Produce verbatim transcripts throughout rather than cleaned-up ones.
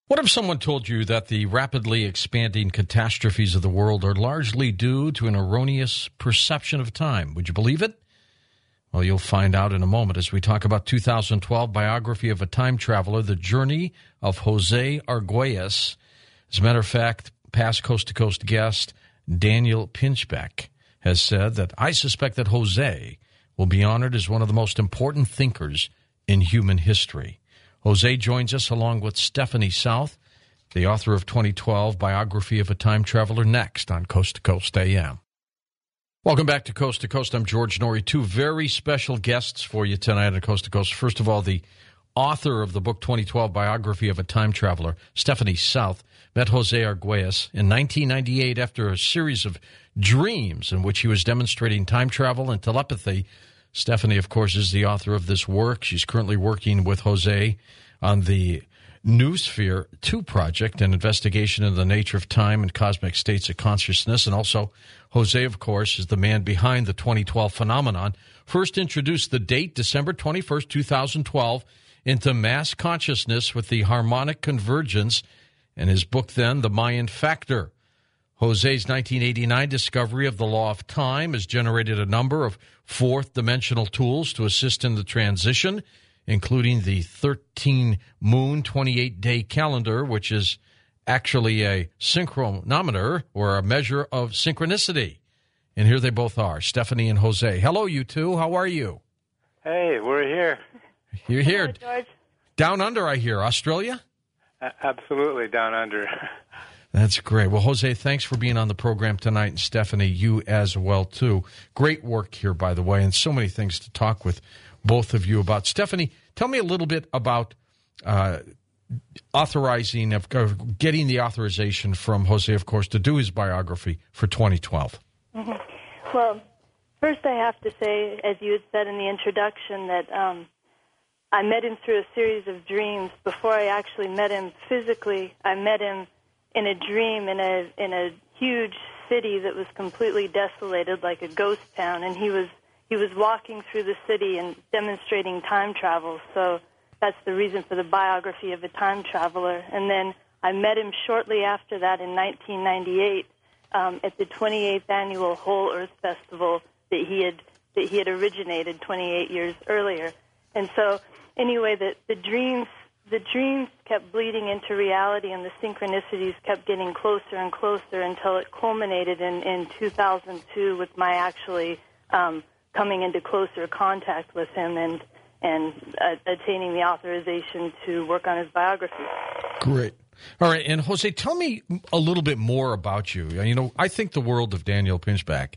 What if someone told you that the rapidly expanding catastrophes of the world are largely due to an erroneous perception of time? Would you believe it? Well, you'll find out in a moment as we talk about two thousand twelve biography of a time traveler, The Journey of Jose Arguelles. As a matter of fact, past Coast to Coast guest Daniel Pinchbeck has said that I suspect that Jose will be honored as one of the most important thinkers in human history. Jose joins us along with Stephanie South, the author of twenty twelve Biography of a Time Traveler, next on Coast to Coast A M. Welcome back to Coast to Coast. I'm George Noory. Two very special guests for you tonight on Coast to Coast. First of all, the author of the book twenty twelve Biography of a Time Traveler, Stephanie South, met Jose Arguelles in nineteen ninety-eight after a series of dreams in which he was demonstrating time travel and telepathy. Stephanie, of course, is the author of this work. She's currently working with Jose on the Noosphere two project, an investigation into the nature of time and cosmic states of consciousness. And also, Jose, of course, is the man behind the twenty twelve phenomenon. First introduced the date, December twenty-first, twenty twelve, into mass consciousness with the harmonic convergence, and his book then, The Mayan Factor. Jose's nineteen eighty-nine discovery of the law of time has generated a number of fourth-dimensional tools to assist in the transition, including the thirteen-moon, twenty-eight day calendar, which is actually a synchronometer, or a measure of synchronicity. And here they both are, Stephanie and Jose. Hello, you two. How are you? Hey, we're here. You're here. Hello, George. Down under, I hear. Australia? A- absolutely, down under. That's great. Well, Jose, thanks for being on the program tonight, and Stephanie, you as well, too. Great work here, by the way, and so many things to talk with both of you about. Stephanie, tell me a little bit about uh, authorizing, of, of getting the authorization from Jose, of course, to do his biography for twenty twelve. Mm-hmm. Well, first I have to say, as you had said in the introduction, that um, I met him through a series of dreams. Before I actually met him physically, I met him in a dream in a in a huge city that was completely desolated, like a ghost town, and he was he was walking through the city and demonstrating time travel. So that's the reason for the biography of a time traveler. And then I met him shortly after that in nineteen ninety-eight um, at the twenty-eighth annual Whole Earth Festival that he had that he had originated twenty-eight years earlier. And so anyway, the the dreams. The dreams kept bleeding into reality, and the synchronicities kept getting closer and closer until it culminated in, in two thousand two with my actually um, coming into closer contact with him and and uh, attaining the authorization to work on his biography. Great. All right, and Jose, tell me a little bit more about you. You know, I think the world of Daniel Pinchbeck,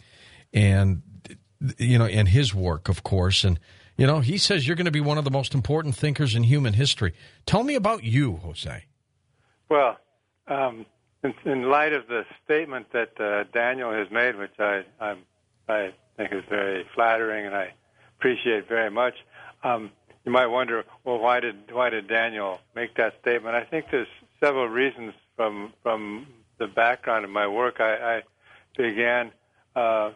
and you know, and his work, of course, and. You know, he says you're going to be one of the most important thinkers in human history. Tell me about you, Jose. Well, um, in, in light of the statement that uh, Daniel has made, which I I'm, I think is very flattering and I appreciate very much, um, you might wonder, well, why did why did Daniel make that statement? I think there's several reasons from from the background of my work. I, I began uh,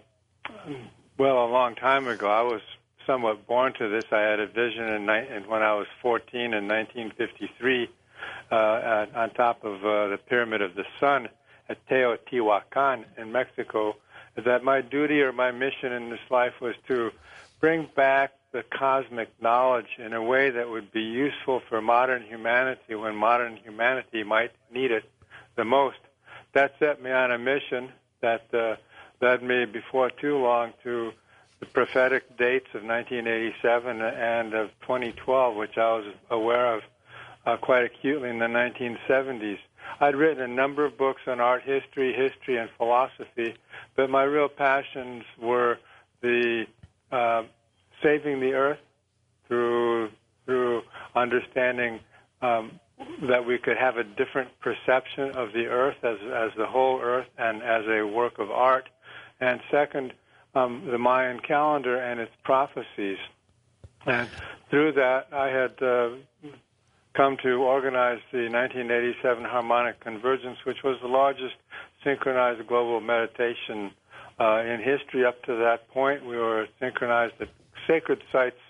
well a long time ago. I was somewhat born to this. I had a vision in, in when I was fourteen in nineteen fifty-three uh, at, on top of uh, the Pyramid of the Sun at Teotihuacan in Mexico, that my duty or my mission in this life was to bring back the cosmic knowledge in a way that would be useful for modern humanity when modern humanity might need it the most. That set me on a mission that uh, led me before too long to the prophetic dates of nineteen eighty-seven and of twenty twelve, which I was aware of uh, quite acutely in the nineteen seventies. I'd written a number of books on art history, history, and philosophy, but my real passions were the uh, saving the earth through through understanding um, that we could have a different perception of the earth as as the whole earth and as a work of art, and second, Um, the Mayan calendar and its prophecies. And through that, I had uh, come to organize the nineteen eighty-seven Harmonic Convergence, which was the largest synchronized global meditation uh, in history up to that point. We were synchronized at sacred sites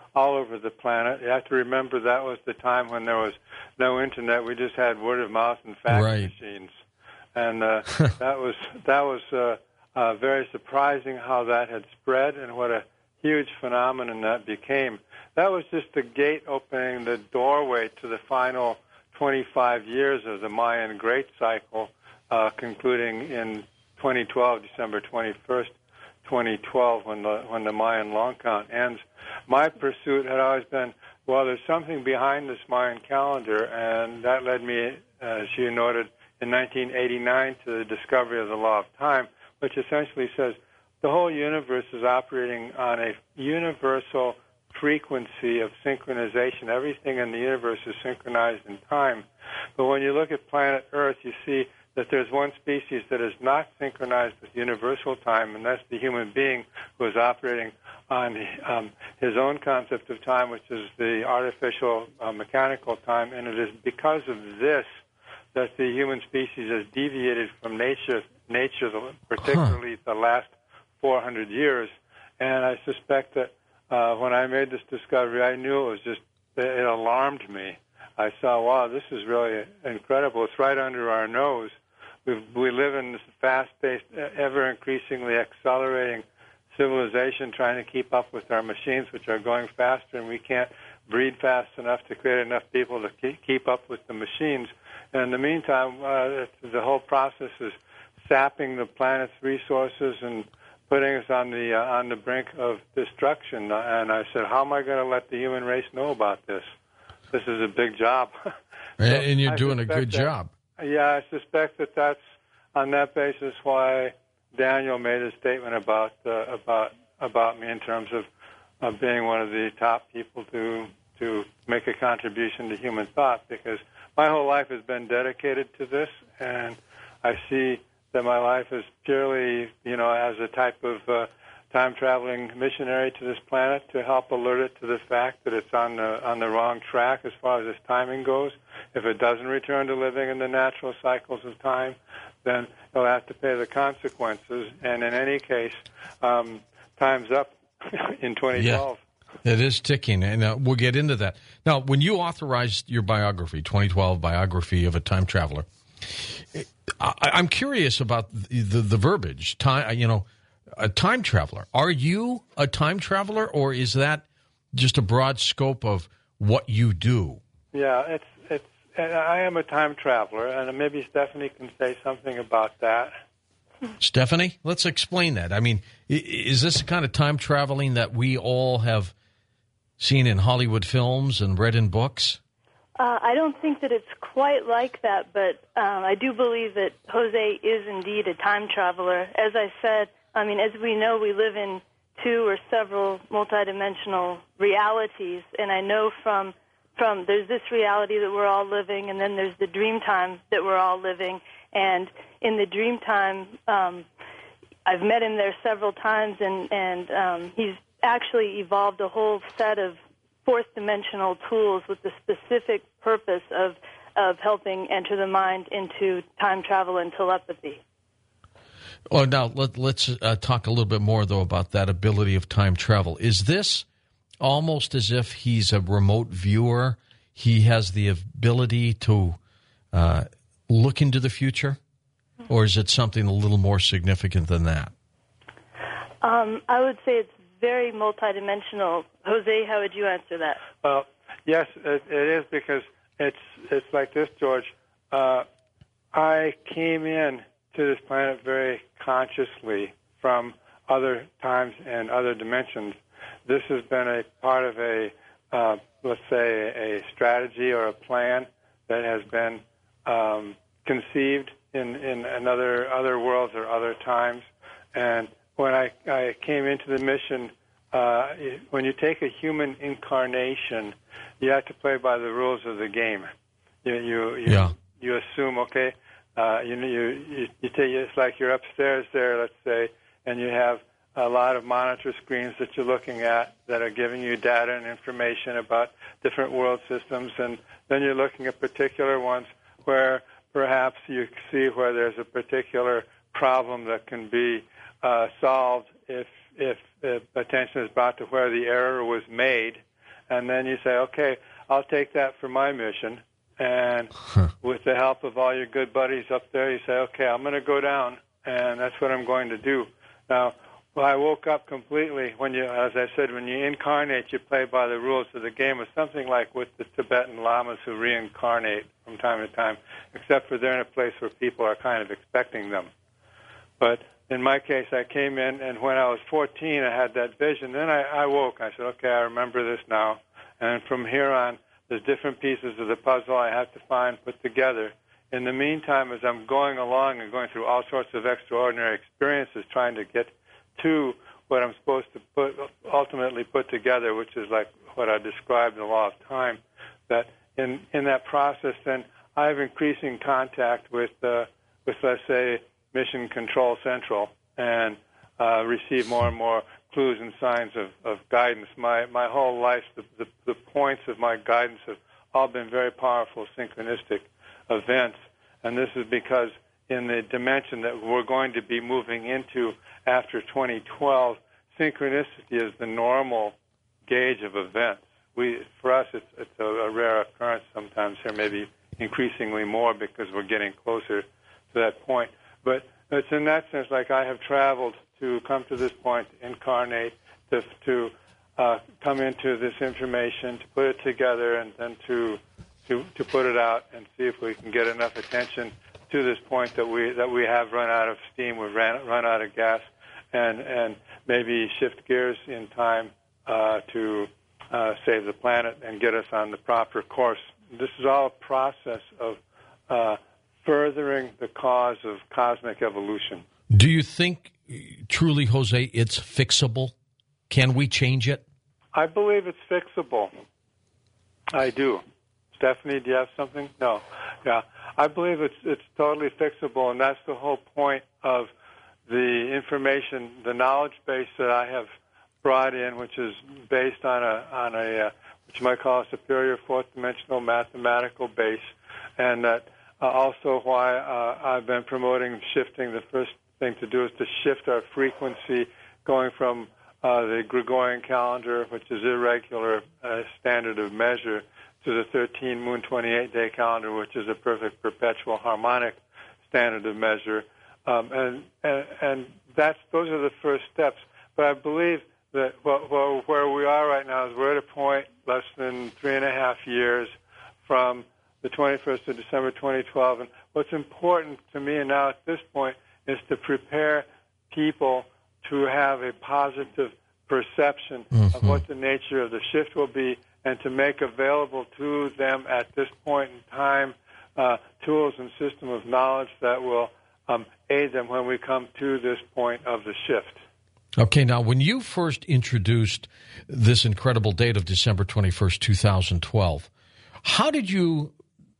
all over the planet. You have to remember that was the time when there was no internet. We just had word of mouth and fax right. machines, and uh, that was that was uh, uh, very surprising how that had spread and what a huge phenomenon that became. That was just the gate opening, the doorway to the final twenty-five years of the Mayan Great Cycle, uh, concluding in twenty twelve, December twenty-first, twenty twelve, when the when the Mayan long count ends. My pursuit had always been, well, there's something behind this Mayan calendar, and that led me, as you noted, in nineteen eighty-nine to the discovery of the law of time, which essentially says the whole universe is operating on a universal frequency of synchronization. Everything in the universe is synchronized in time. But when you look at planet Earth, you see that there's one species that is not synchronized with universal time, and that's the human being who is operating on um, his own concept of time, which is the artificial uh, mechanical time. And it is because of this that the human species has deviated from nature, nature, particularly huh. the last four hundred years. And I suspect that uh, when I made this discovery, I knew it was just, it alarmed me. I saw, wow, this is really incredible. It's right under our nose. We we live in this fast-paced, ever-increasingly accelerating civilization, trying to keep up with our machines, which are going faster, and we can't breed fast enough to create enough people to keep up with the machines. And in the meantime, uh, the whole process is sapping the planet's resources and putting us on the uh, on the brink of destruction. And I said, how am I going to let the human race know about this? This is a big job. so and you're I doing a good that, job. Yeah, I suspect that that's on that basis why Daniel made a statement about uh, about about me in terms of uh, being one of the top people to to make a contribution to human thought, because my whole life has been dedicated to this, and I see that my life is purely, you know, as a type of uh, time-traveling missionary to this planet to help alert it to the fact that it's on the on the wrong track as far as its timing goes. If it doesn't return to living in the natural cycles of time, then it'll have to pay the consequences. And in any case, um, time's up in twenty twelve. Yeah, it is ticking, and uh, we'll get into that. Now, when you authorized your biography, twenty twelve biography of a time traveler, I, I'm curious about the, the, the verbiage. Time, you know, a time traveler. Are you a time traveler, or is that just a broad scope of what you do? Yeah, it's it's. I am a time traveler, and maybe Stephanie can say something about that. Stephanie, let's explain that. I mean, is this the kind of time traveling that we all have seen in Hollywood films and read in books? Uh, I don't think that it's quite like that, but um, I do believe that Jose is indeed a time traveler. As I said, I mean, as we know, we live in two or several multidimensional realities, and I know from from there's this reality that we're all living, and then there's the dream time that we're all living. And in the dream time, um, I've met him there several times, and, and um, he's actually evolved a whole set of fourth dimensional tools with the specific purpose of, of helping enter the mind into time travel and telepathy. Oh, now let, let's uh, talk a little bit more, though, about that ability of time travel. Is this almost as if he's a remote viewer? He has the ability to uh, look into the future? Or is it something a little more significant than that? Um, I would say it's very multidimensional. Jose, how would you answer that? Well, yes, it, it is, because it's it's like this, George. Uh, I came in to this planet very consciously from other times and other dimensions. This has been a part of a, uh, let's say, a strategy or a plan that has been um, conceived in, in another other worlds or other times. And when I, I came into the mission, uh, when you take a human incarnation, you have to play by the rules of the game. You you you, yeah. you assume, okay, uh, you you you, you take, it's like you're upstairs there, let's say, and you have a lot of monitor screens that you're looking at that are giving you data and information about different world systems, and then you're looking at particular ones where perhaps you see where there's a particular problem that can be uh, solved if, if if attention is brought to where the error was made, and then you say, okay, I'll take that for my mission. And huh. with the help of all your good buddies up there, you say, okay, I'm going to go down, and that's what I'm going to do. Now, well, I woke up completely when you, as I said, when you incarnate, you play by the rules of the game. It's something like with the Tibetan lamas who reincarnate from time to time, except for they're in a place where people are kind of expecting them. But in my case, I came in, and when I was fourteen, I had that vision. Then I, I woke. I said, okay, I remember this now. And from here on, there's different pieces of the puzzle I have to find, put together. In the meantime, as I'm going along and going through all sorts of extraordinary experiences, trying to get to what I'm supposed to put, ultimately put together, which is like what I described in the law of time, that in, in that process, then I have increasing contact with, uh, with let's say, Mission Control Central, and uh, receive more and more clues and signs of, of guidance. My my whole life, the, the, the points of my guidance have all been very powerful synchronistic events, and this is because in the dimension that we're going to be moving into after twenty twelve, synchronicity is the normal gauge of events. We, for us, it's, it's a, a rare occurrence sometimes here, maybe increasingly more because we're getting closer to that point. But it's in that sense like I have traveled to come to this point, to incarnate, to, to uh, come into this information, to put it together, and then to, to to put it out and see if we can get enough attention to this point that we that we have run out of steam, we've ran, run out of gas, and, and maybe shift gears in time uh, to uh, save the planet and get us on the proper course. This is all a process of uh, furthering the cause of cosmic evolution. Do you think, truly, Jose, it's fixable? Can we change it? I believe it's fixable. I do. Stephanie, do you have something? No. Yeah. I believe it's it's totally fixable, and that's the whole point of the information, the knowledge base that I have brought in, which is based on a on a uh, which you might call a superior fourth dimensional mathematical base, and that uh, also why uh, I've been promoting shifting. The first thing to do is to shift our frequency, going from uh, the Gregorian calendar, which is irregular uh, standard of measure, to the thirteen moon twenty-eight day calendar, which is a perfect perpetual harmonic standard of measure. Um, and, and and that's those are the first steps. But I believe that well, well, where we are right now is we're at a point less than three and a half years from the twenty-first of December twenty twelve. And what's important to me now at this point is to prepare people to have a positive perception mm-hmm. of what the nature of the shift will be, and to make available to them at this point in time uh, tools and system of knowledge that will um, aid them when we come to this point of the shift. Okay, now when you first introduced this incredible date of December twenty-first, twenty twelve, how did you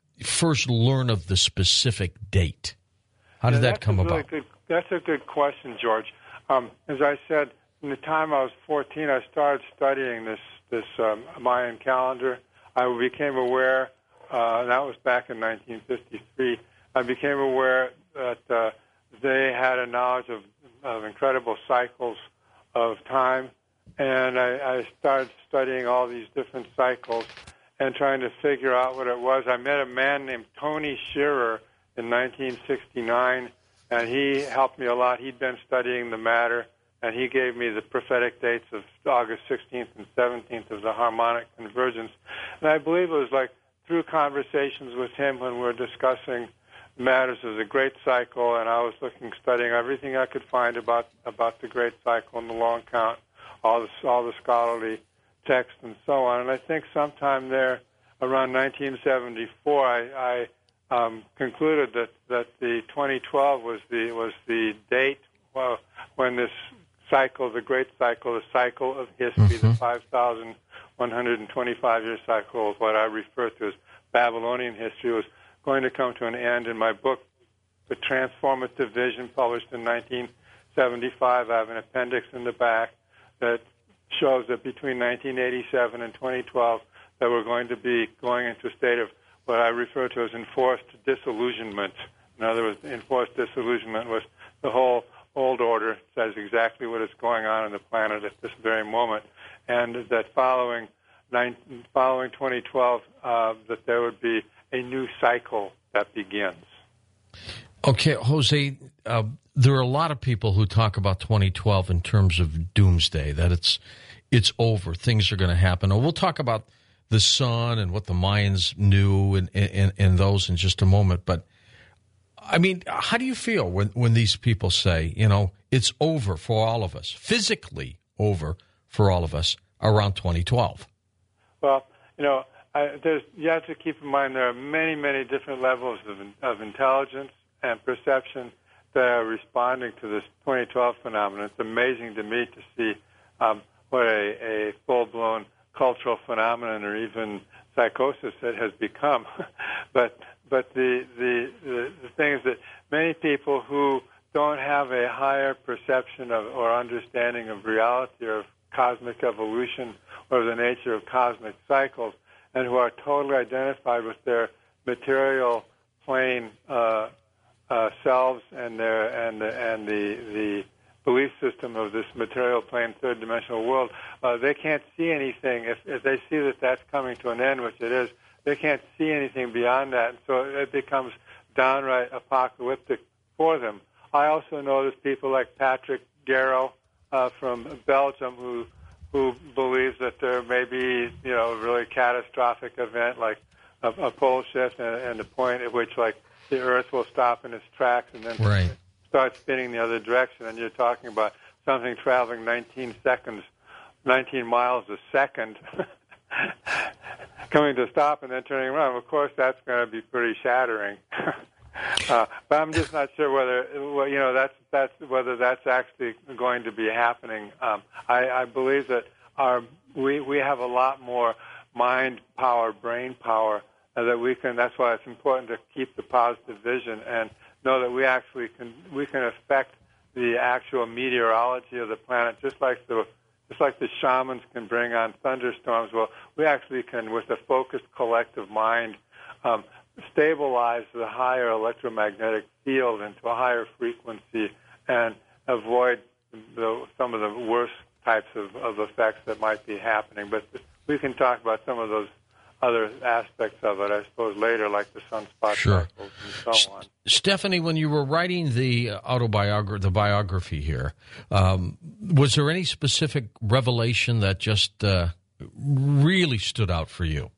first learn of the specific date? How did yeah, that come a really about? Good, that's a good question, George. Um, as I said, from the time I was fourteen, I started studying this this um, Mayan calendar. I became aware, uh, that was back in nineteen fifty-three, I became aware that uh, they had a knowledge of, of incredible cycles of time, and I, I started studying all these different cycles and trying to figure out what it was. I met a man named Tony Shearer in nineteen sixty-nine, and he helped me a lot. He'd been studying the matter, and he gave me the prophetic dates of August sixteenth and seventeenth of the harmonic convergence. And I believe it was like through conversations with him when we were discussing matters of the Great Cycle, and I was looking, studying everything I could find about about the Great Cycle and the Long Count, all the, all the scholarly texts and so on. And I think sometime there, around nineteen seventy-four, I, I um, concluded that, that the twenty twelve was the was the date well, when this cycle, the Great Cycle, the cycle of history, mm-hmm. the five thousand one hundred twenty-five year cycle, what I refer to as Babylonian history, was going to come to an end. In my book, The Transformative Vision, published in nineteen seventy-five, I have an appendix in the back that shows that between nineteen eighty-seven and twenty twelve, that we're going to be going into a state of what I refer to as enforced disillusionment. In other words, enforced disillusionment was the whole old order says exactly what is going on on the planet at this very moment, and that following nine, following twenty twelve, uh, that there would be a new cycle that begins. Okay, Jose, uh, there are a lot of people who talk about twenty twelve in terms of doomsday, that it's it's over, things are going to happen. And we'll talk about the sun and what the Mayans knew and, and, and those in just a moment. But, I mean, how do you feel when, when these people say, you know, it's over for all of us, physically over for all of us around twenty twelve? Well, you know, I, there's, you have to keep in mind there are many, many different levels of, of intelligence and perception that are responding to this twenty twelve phenomenon. It's amazing to me to see um, what a, a full-blown cultural phenomenon or even psychosis it has become. but but the, the, the, the thing is that many people who don't have a higher perception of or understanding of reality or of cosmic evolution or the nature of cosmic cycles, and who are totally identified with their material plane uh, uh, selves and their and the, and the the belief system of this material plane third dimensional world, uh, they can't see anything. If, if they see that that's coming to an end, which it is, they can't see anything beyond that, and so it becomes downright apocalyptic for them. I also know there's people like Patrick Garrow uh, from Belgium who who believes that there may be, you know, a really catastrophic event like a, a pole shift and, and the point at which, like, the Earth will stop in its tracks and then right. start spinning the other direction. And you're talking about something traveling nineteen seconds, nineteen miles a second, coming to stop and then turning around. Of course, that's going to be pretty shattering. Uh, but I'm just not sure whether, well, you know, that's that's whether that's actually going to be happening. Um, I, I believe that our we we have a lot more mind power, brain power uh, that we can. That's why it's important to keep the positive vision and know that we actually can we can affect the actual meteorology of the planet, just like the just like the shamans can bring on thunderstorms. Well, we actually can, with a focused collective mind, Um, stabilize the higher electromagnetic field into a higher frequency and avoid the, some of the worst types of, of effects that might be happening. But we can talk about some of those other aspects of it, I suppose, later, like the sunspot sure. cycles and so on. Stephanie, when you were writing the autobiography, the biography here, um, was there any specific revelation that just uh, really stood out for you?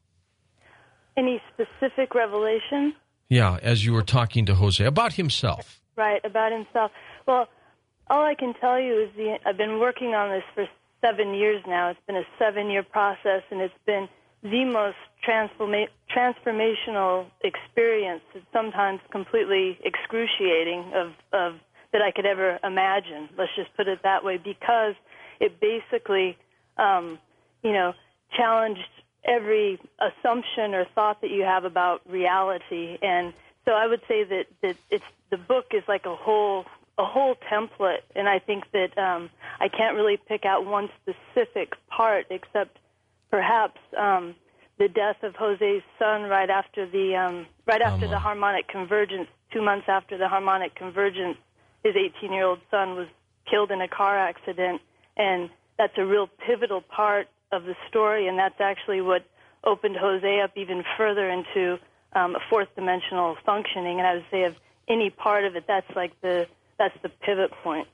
Any specific revelation? Yeah, as you were talking to Jose about himself. Right, about himself. Well, all I can tell you is the, I've been working on this for seven years now. It's been a seven-year process, and it's been the most transforma- transformational experience. It's sometimes completely excruciating of, of that I could ever imagine. Let's just put it that way, because it basically, um, you know, challenged every assumption or thought that you have about reality. And so I would say that, that it's the book is like a whole a whole template, and I think that um, I can't really pick out one specific part except perhaps um, the death of Jose's son right after the um, right after the harmonic convergence. Two months after the harmonic convergence, his eighteen-year-old son was killed in a car accident, and that's a real pivotal part of the story, and that's actually what opened Jose up even further into um, a fourth dimensional functioning. And I would say of any part of it, that's like the that's the pivot point.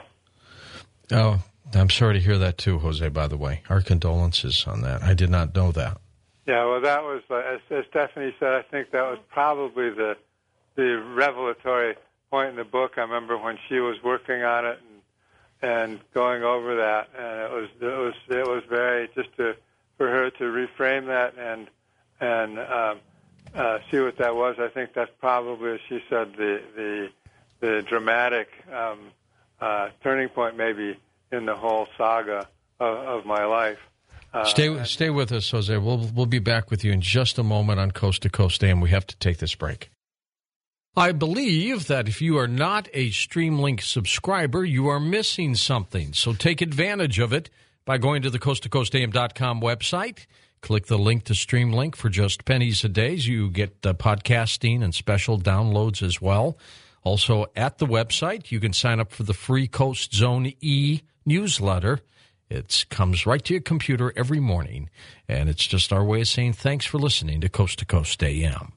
Oh, I'm sorry to hear that too, Jose, by the way. Our condolences on that. I did not know that. Yeah, well, that was, uh, as, as Stephanie said, I think that was probably the the revelatory point in the book. I remember when she was working on it and and going over that, and it was it was it was very just to for her to reframe that and and um, uh, see what that was. I think that's probably, as she said, the the the dramatic um, uh, turning point maybe in the whole saga of, of my life. Uh, stay stay with us, Jose. We'll we'll be back with you in just a moment on Coast to Coast A M. We have to take this break. I believe that if you are not a StreamLink subscriber, you are missing something. So take advantage of it by going to the coast to coast a m dot com website. Click the link to StreamLink for just pennies a day. You get uh, podcasting and special downloads as well. Also, at the website, you can sign up for the free Coast Zone E newsletter. It comes right to your computer every morning, and it's just our way of saying thanks for listening to Coast to Coast A M.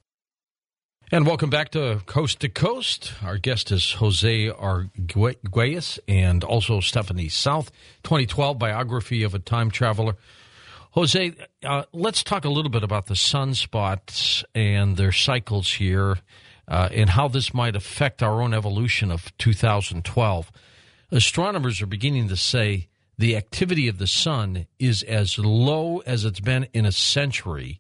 And welcome back to Coast to Coast. Our guest is Jose Arguelles and also Stephanie South, twenty twelve Biography of a Time Traveler. Jose, uh, let's talk a little bit about the sunspots and their cycles here uh, and how this might affect our own evolution of two thousand twelve. Astronomers are beginning to say the activity of the sun is as low as it's been in a century.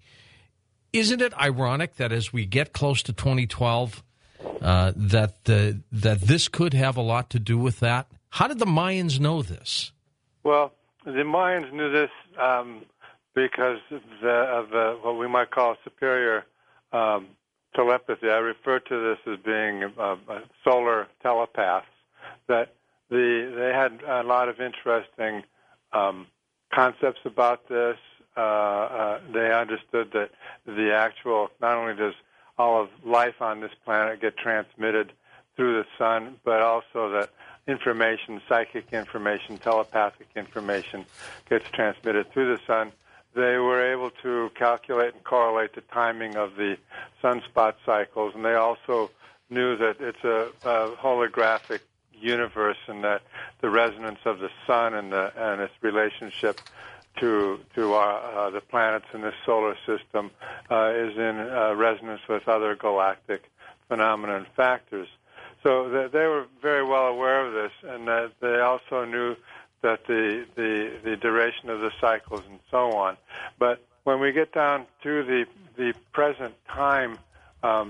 Isn't it ironic that as we get close to twenty twelve, uh, that the, that this could have a lot to do with that? How did the Mayans know this? Well, the Mayans knew this um, because of, the, of the, what we might call superior um, telepathy. I refer to this as being uh, solar telepaths. That the they had a lot of interesting um, concepts about this. Uh, uh, they understood that the actual, not only does all of life on this planet get transmitted through the sun, but also that information, psychic information, telepathic information gets transmitted through the sun. They were able to calculate and correlate the timing of the sunspot cycles, and they also knew that it's a, a holographic universe and that the resonance of the sun and, the, and its relationship to to our, uh, the planets in this solar system uh, is in uh, resonance with other galactic phenomena and factors. So th- they were very well aware of this, and that they also knew that the, the the duration of the cycles and so on. But when we get down to the the present time, um,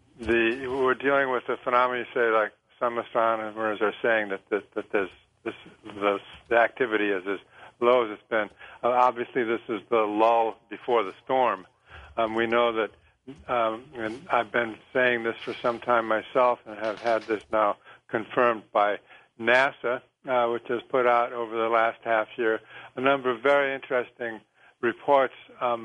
the we're dealing with a phenomenon. You say, like some astronomers are saying that that, that there's this the, the activity is as low as it's been. Uh, obviously, this is the lull before the storm. Um, we know that, um, and I've been saying this for some time myself, and have had this now confirmed by NASA, uh, which has put out over the last half year a number of very interesting reports. Um,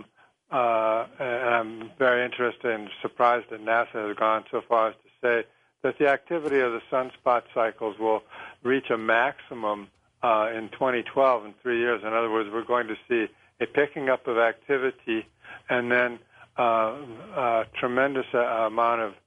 uh, and I'm very interested and surprised that NASA has gone so far as to say that the activity of the sunspot cycles will reach a maximum Uh, in twenty twelve, in three years. In other words, we're going to see a picking up of activity and then uh, a tremendous uh, amount of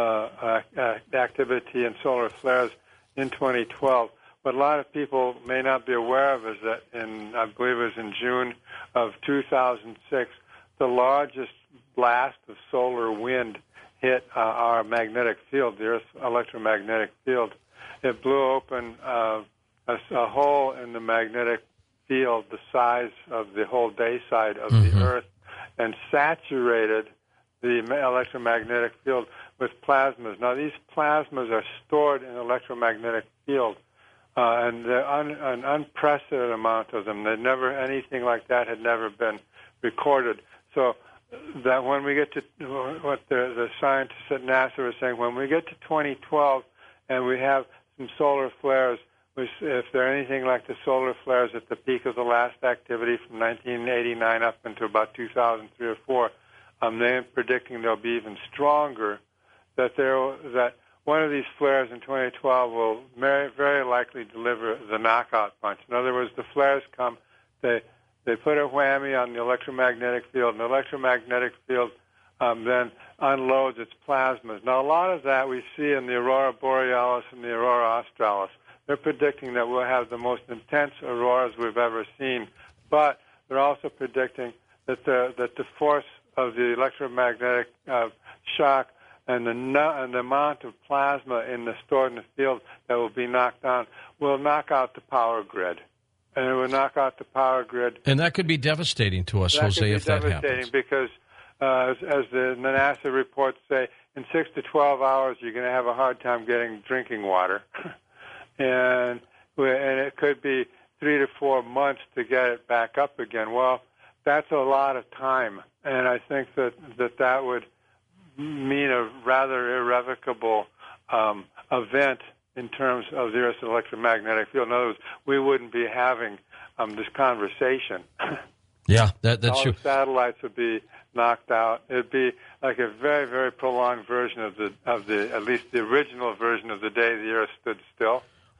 uh, uh, activity and solar flares in twenty twelve. What a lot of people may not be aware of is that in, I believe it was in June of two thousand six, the largest blast of solar wind hit uh, our magnetic field, the Earth's electromagnetic field. It blew open uh, A, a hole in the magnetic field the size of the whole day side of mm-hmm. the Earth and saturated the electromagnetic field with plasmas. Now, these plasmas are stored in the electromagnetic field, uh, and they're un, an unprecedented amount of them. They never anything like that had never been recorded. So that when we get to what the, the scientists at NASA are saying, when we get to twenty twelve and we have some solar flares, if they're anything like the solar flares at the peak of the last activity from nineteen eighty-nine up into about two thousand three or four, um, they're predicting they'll be even stronger. That there, that one of these flares in twenty twelve will very, very likely deliver the knockout punch. In other words, the flares come, they they put a whammy on the electromagnetic field, and the electromagnetic field um, then unloads its plasmas. Now, a lot of that we see in the aurora borealis and the aurora australis. They're predicting that we'll have the most intense auroras we've ever seen, but they're also predicting that the that the force of the electromagnetic uh, shock and the and the amount of plasma in the stored in the field that will be knocked down will knock out the power grid, and it will knock out the power grid. And that could be devastating to us, that Jose, could be if that happens. Devastating because, uh, as, as the, the NASA reports say, in six to twelve hours you're going to have a hard time getting drinking water. And and it could be three to four months to get it back up again. Well, that's a lot of time, and I think that that, that would mean a rather irrevocable um, event in terms of the Earth's electromagnetic field. In other words, we wouldn't be having um, this conversation. Yeah, that, that's All true. the satellites would be knocked out. It'd be like a very, very prolonged version of the of the at least the original version of the day the Earth stood still.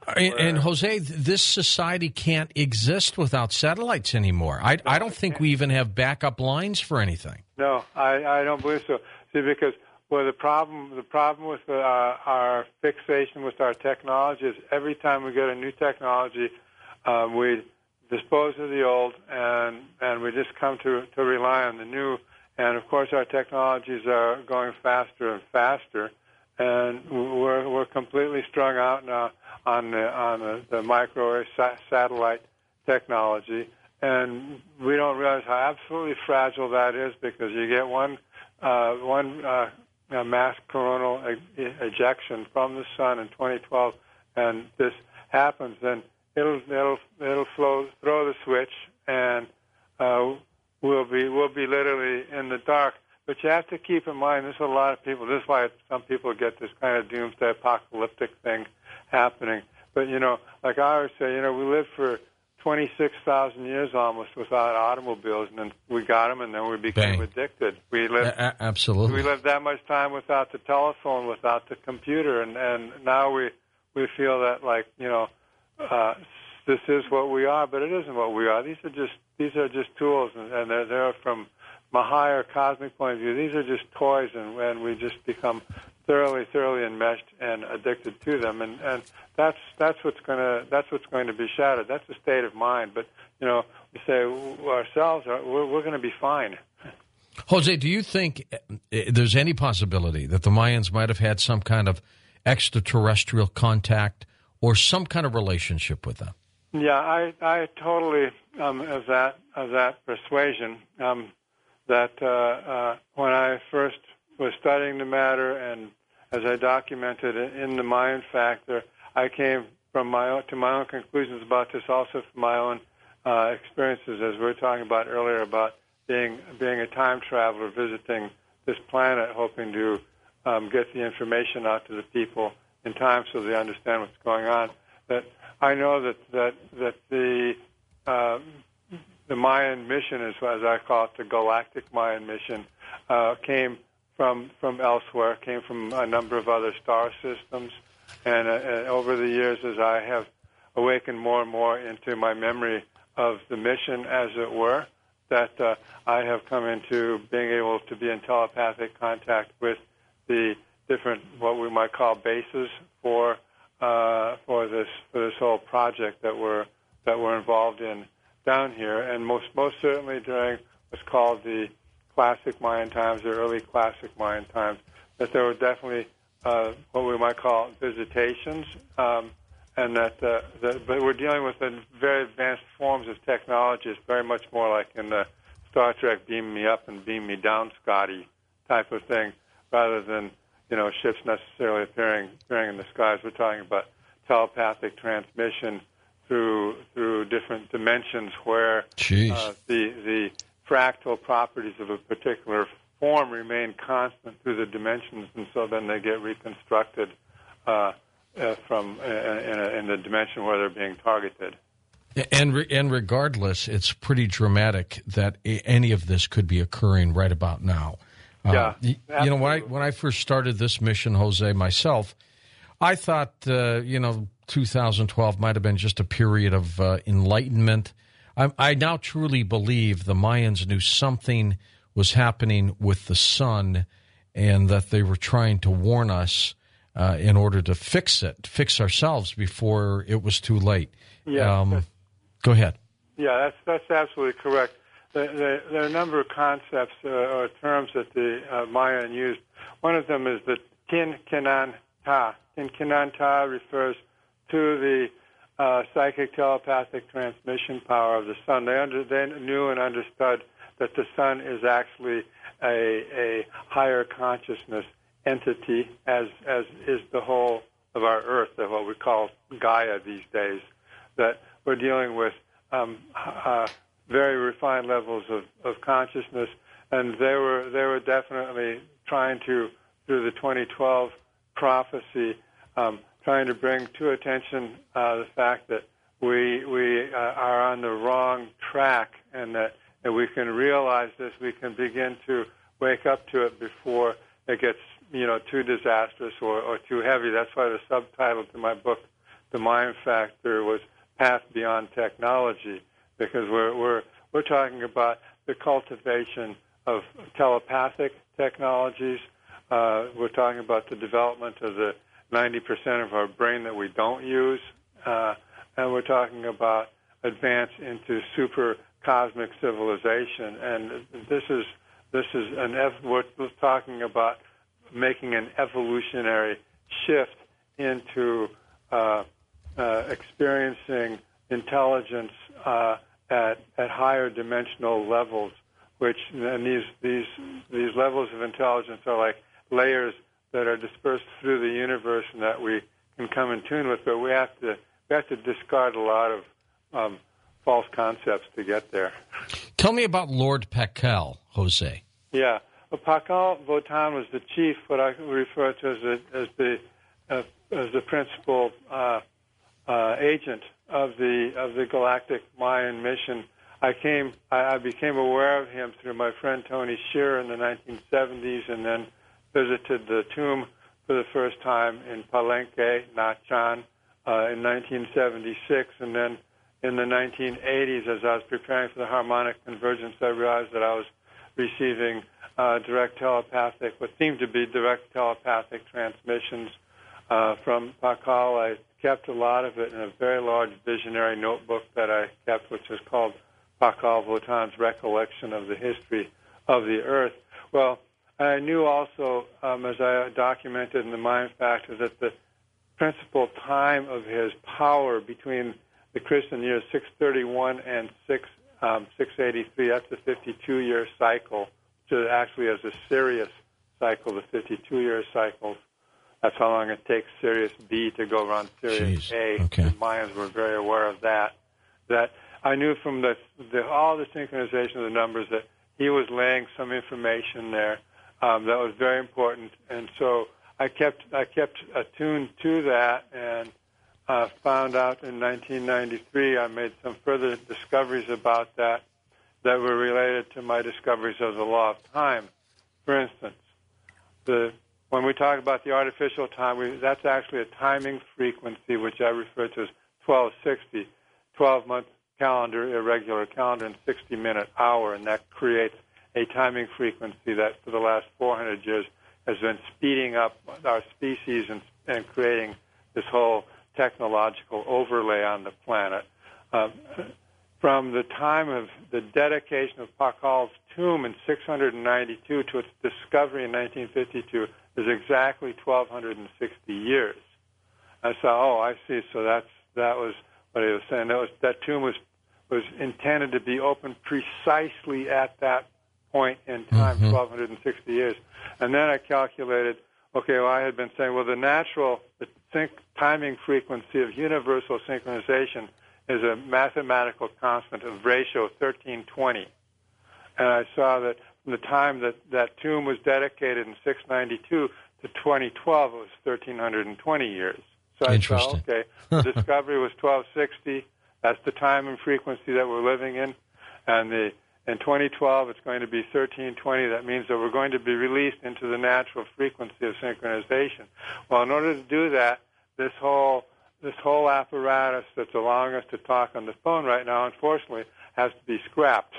And, and Jose, this society can't exist without satellites anymore. I, I don't think we even have backup lines for anything. No, I, I don't believe so. See, because well, the problem the problem with uh, our fixation with our technology is every time we get a new technology, um, we dispose of the old, and and we just come to to rely on the new. And of course, our technologies are going faster and faster, and we're we're completely strung out now on the on the, the microwave sa- satellite technology, and we don't realize how absolutely fragile that is, because you get one uh, one uh, mass coronal e- ejection from the sun in twenty twelve, and this happens, then it'll it'll it'll flow, throw the switch, and uh, we'll be we'll be literally in the dark. But you have to keep in mind, there's a lot of people. This is why some people get this kind of doomsday apocalyptic thing happening. But you know, like I always say, you know, we lived for twenty-six thousand years almost without automobiles, and then we got them, and then we became Bang. addicted. We lived A- absolutely. we lived that much time without the telephone, without the computer, and and now we we feel that, like, you know, uh, this is what we are, but it isn't what we are. These are just these are just tools, and, and they're, they're from a higher cosmic point of view. These are just toys, and, and we just become thoroughly, thoroughly enmeshed and addicted to them, and, and that's that's what's going to that's what's going to be shattered. That's the state of mind. But you know, we say ourselves, we're, we're going to be fine. Jose, do you think there's any possibility that the Mayans might have had some kind of extraterrestrial contact or some kind of relationship with them? Yeah, I I totally um, of that of that persuasion. Um, that uh, uh, when I first was studying the matter, and as I documented in the Mayan Factor, I came from my own, to my own conclusions about this, also from my own uh, experiences, as we were talking about earlier, about being being a time traveler, visiting this planet, hoping to um, get the information out to the people in time so they understand what's going on. That I know that that that the uh, the Mayan mission, as, as I call it, the Galactic Mayan mission, uh, came from from elsewhere, came from a number of other star systems, and, uh, and over the years, as I have awakened more and more into my memory of the mission, as it were, that uh, I have come into being able to be in telepathic contact with the different, what we might call, bases for uh, for this for this whole project that we're that we're involved in down here, and most most certainly during what's called the classic Mayan times, the early classic Mayan times, that there were definitely uh, what we might call visitations, um, and that, uh, that but we're dealing with a very advanced forms of technology. It's very much more like in the Star Trek "beam me up and beam me down, Scotty" type of thing, rather than, you know, ships necessarily appearing appearing in the skies. We're talking about telepathic transmission through through different dimensions where uh, the the fractal properties of a particular form remain constant through the dimensions, and so then they get reconstructed uh, uh, from uh, in, a, in the dimension where they're being targeted. And re- and regardless, it's pretty dramatic that any of this could be occurring right about now. Uh, yeah, y- you know, when I when I first started this mission, Jose, myself, I thought uh, you know two thousand twelve might have been just a period of uh, enlightenment. I, I now truly believe the Mayans knew something was happening with the sun, and that they were trying to warn us uh, in order to fix it, fix ourselves before it was too late. Yeah. Um, go ahead. Yeah, that's that's absolutely correct. There, there, there are a number of concepts uh, or terms that the uh, Mayan used. One of them is the Tin Kinan Ta. Tin Kinan Ta refers to the uh, psychic telepathic transmission power of the sun. They, under, they knew and understood that the sun is actually a, a higher consciousness entity, as as is the whole of our Earth, of what we call Gaia these days. That we're dealing with um, uh, very refined levels of, of consciousness, and they were they were definitely trying to, through the twenty twelve prophecy, um, trying to bring to attention uh, the fact that we we uh, are on the wrong track, and that if we can realize this, we can begin to wake up to it before it gets, you know, too disastrous or, or too heavy. That's why the subtitle to my book, the mind factor was path beyond technology, because we're we're we're talking about the cultivation of telepathic technologies. Uh, we're talking about the development of the ninety percent of our brain that we don't use, uh, and we're talking about advance into super cosmic civilization. And this is this is an ev- we're talking about making an evolutionary shift into uh, uh, experiencing intelligence uh, at at higher dimensional levels, which and these these these levels of intelligence are like layers that are dispersed through the universe and that we can come in tune with. But we have to we have to discard a lot of um, false concepts to get there. Tell me about Lord Pakal, Jose. Yeah, well, Pakal Votan was the chief, what I refer to as the as the uh, as the principal uh, uh, agent of the of the Galactic Mayan mission. I came, I, I became aware of him through my friend Tony Shearer in the nineteen seventies, and then visited the tomb for the first time in Palenque, Nachan, uh, in nineteen seventy-six, and then in the nineteen eighties, as I was preparing for the harmonic convergence, I realized that I was receiving uh, direct telepathic, what seemed to be direct telepathic transmissions uh, from Pakal. I kept a lot of it in a very large visionary notebook that I kept, which is called Pakal Votan's Recollection of the History of the Earth. Well, I knew also, um, as I documented in the Mind Factor, that the principal time of his power between the Christian years six thirty-one and six eighty-three, that's the fifty-two-year cycle, which actually is a Sirius cycle, the fifty-two-year cycles. That's how long it takes Sirius B to go around Sirius Jeez. A. Okay. The Mayans were very aware of that. That I knew from the, the all the synchronization of the numbers that he was laying some information there um, that was very important, and so I kept I kept attuned to that, and uh, found out in nineteen ninety-three I made some further discoveries about that that were related to my discoveries of the law of time. For instance, the when we talk about the artificial time, we, that's actually a timing frequency, which I refer to as twelve sixty, twelve-month calendar, irregular calendar, and sixty-minute hour, and that creates a timing frequency that for the last four hundred years has been speeding up our species and, and creating this whole technological overlay on the planet. Um, from the time of the dedication of Pakal's tomb in six ninety-two to its discovery in nineteen fifty-two is exactly twelve sixty years. I saw, oh, I see, so that's that was what he was saying. That, was, that tomb was, was intended to be opened precisely at that point in time, mm-hmm. twelve sixty years. And then I calculated, okay, well, I had been saying, well, the natural the sync, timing frequency of universal synchronization is a mathematical constant of ratio thirteen twenty. And I saw that from the time that that tomb was dedicated in six ninety-two to twenty twelve, it was thirteen twenty years. So I saw, okay, the discovery was twelve sixty. That's the time and frequency that we're living in. And the in twenty twelve, it's going to be thirteen twenty. That means that we're going to be released into the natural frequency of synchronization. Well, in order to do that, this whole this whole apparatus that's allowing us to talk on the phone right now, unfortunately, has to be scrapped.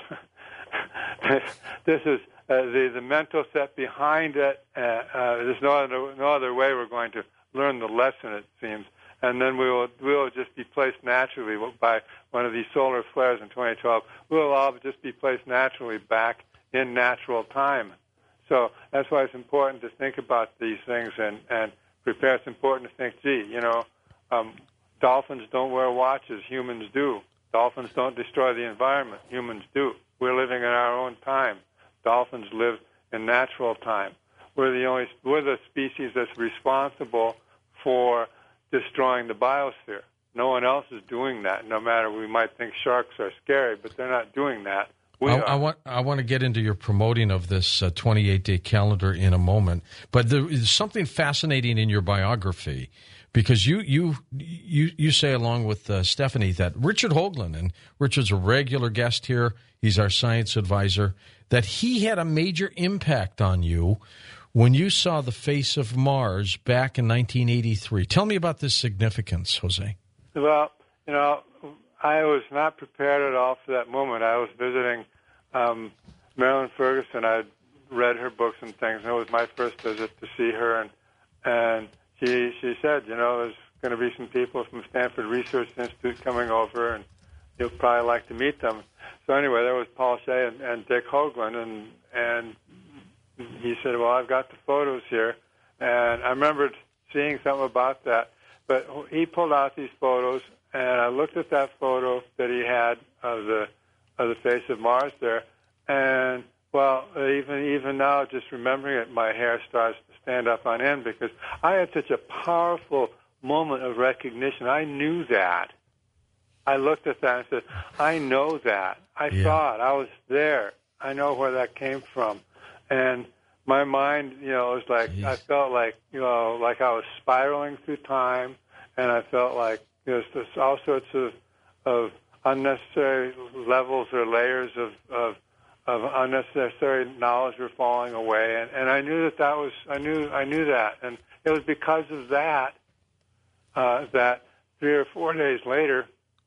This is uh, the the mental set behind it. Uh, uh, there's no other no other way we're going to learn the lesson, it seems. And then we will we will just be placed naturally by one of these solar flares in twenty twelve. We will all just be placed naturally back in natural time. So that's why it's important to think about these things and, and prepare. It's important to think, gee, you know, um, dolphins don't wear watches, humans do. Dolphins don't destroy the environment, humans do. We're living in our own time. Dolphins live in natural time. We're the only we're the species that's responsible for destroying the biosphere. No one else is doing that, no matter we might think sharks are scary, but they're not doing that. We I, are. I want I want to get into your promoting of this uh, twenty-eight day calendar in a moment, but there is something fascinating in your biography, because you you you, you say, along with uh, Stephanie, that Richard Hoagland, and Richard's a regular guest here, he's our science advisor, that he had a major impact on you when you saw the face of Mars back in nineteen eighty-three. Tell me about this significance, Jose. Well, you know, I was not prepared at all for that moment. I was visiting um, Marilyn Ferguson. I'd read her books and things, and it was my first visit to see her. And and she she said, you know, there's going to be some people from Stanford Research Institute coming over, and you'll probably like to meet them. So anyway, there was Paul Shea and, and Dick Hoagland, and and he said, well, I've got the photos here. And I remembered seeing something about that. But he pulled out these photos, and I looked at that photo that he had of the of the face of Mars there, and well, even even now, just remembering it, my hair starts to stand up on end because I had such a powerful moment of recognition. I knew that. I looked at that and said, I know that. I yeah. saw it. I was there. I know where that came from. And my mind, you know, was like, Jeez. I felt like, you know, like I was spiraling through time, and I felt like there's you know, all sorts of, of unnecessary levels or layers of, of, of unnecessary knowledge were falling away. And, and I knew that that was, I knew, I knew that. And it was because of that, uh, that three or four days later,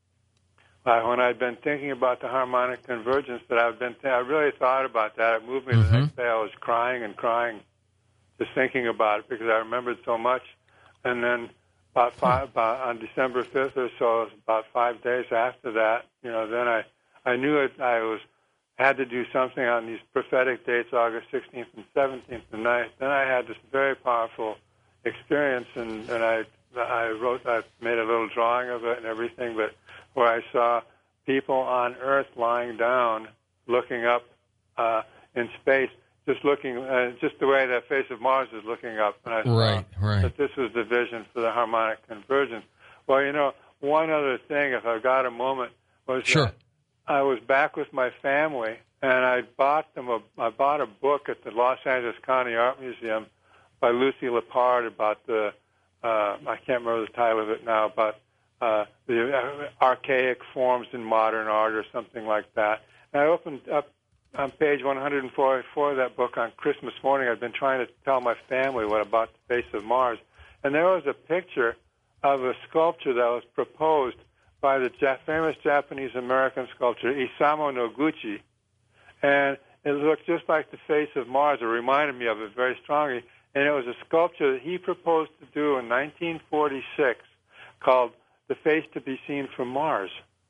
Uh, when I'd been thinking about the harmonic convergence, that I've been, th- I really thought about that. It moved me mm-hmm. the next day. I was crying and crying, just thinking about it because I remembered so much. And then about five, about on December fifth or so, about five days after that, you know, then I, I knew it. I was had to do something on these prophetic dates, August sixteenth and seventeenth, and I, then I had this very powerful experience, and, and I, I wrote, I made a little drawing of it and everything, but where I saw people on Earth lying down, looking up uh, in space, just looking, uh, just the way the face of Mars is looking up. And I saw right, right. that this was the vision for the harmonic convergence. Well, you know, one other thing, if I've got a moment, was sure. that I was back with my family, and I bought them a, I bought a book at the Los Angeles County Art Museum by Lucy Lepard about the, uh, I can't remember the title of it now, but Uh, the uh, archaic forms in modern art or something like that. And I opened up on page one forty-four of that book on Christmas morning. I've been trying to tell my family what about the face of Mars. And there was a picture of a sculpture that was proposed by the ja- famous Japanese-American sculptor Isamu Noguchi. And it looked just like the face of Mars. It reminded me of it very strongly. And it was a sculpture that he proposed to do in nineteen forty-six called The Face to Be Seen from Mars.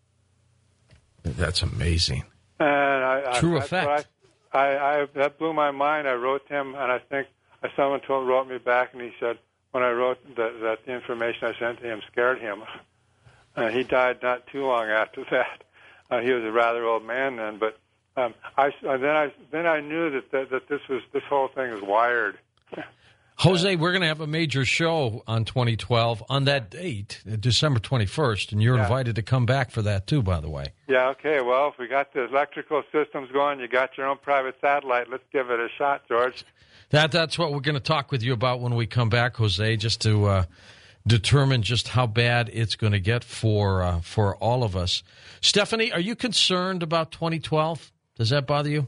That's amazing. And I, True I, effect. I, I, I, that blew my mind. I wrote him, and I think someone told, wrote me back, and he said, when I wrote that, that the information I sent to him scared him. Uh, he died not too long after that. Uh, he was a rather old man then, but um, I, then I then I knew that, that that this was this whole thing was wired. Jose, we're going to have a major show on twenty twelve on that date, December twenty-first, and you're yeah. invited to come back for that, too, by the way. Yeah, okay. Well, if we got the electrical systems going, you got your own private satellite, let's give it a shot, George. That That's what we're going to talk with you about when we come back, Jose, just to uh, determine just how bad it's going to get for, uh, for all of us. Stephanie, are you concerned about twenty twelve? Does that bother you?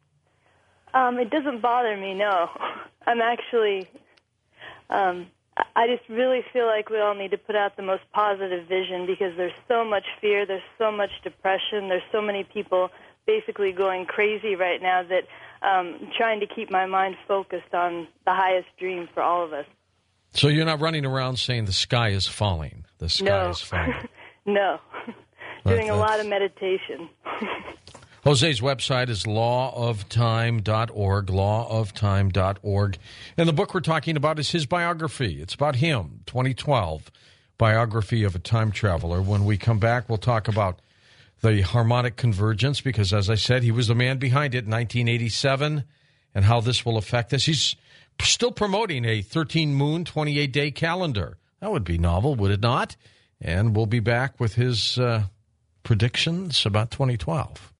Um, it doesn't bother me, no. I'm actually, um, I just really feel like we all need to put out the most positive vision because there's so much fear, there's so much depression, there's so many people basically going crazy right now that um, I'm trying to keep my mind focused on the highest dream for all of us. So you're not running around saying the sky is falling. The sky no. is falling. No. Doing a lot of meditation. Jose's website is law of time dot org, law of time dot org. And the book we're talking about is his biography. It's about him, twenty twelve, Biography of a Time Traveler. When we come back, we'll talk about the harmonic convergence because, as I said, he was the man behind it in nineteen eighty-seven and how this will affect us. He's still promoting a thirteen-moon, twenty-eight day calendar. That would be novel, would it not? And we'll be back with his uh, predictions about twenty twelve.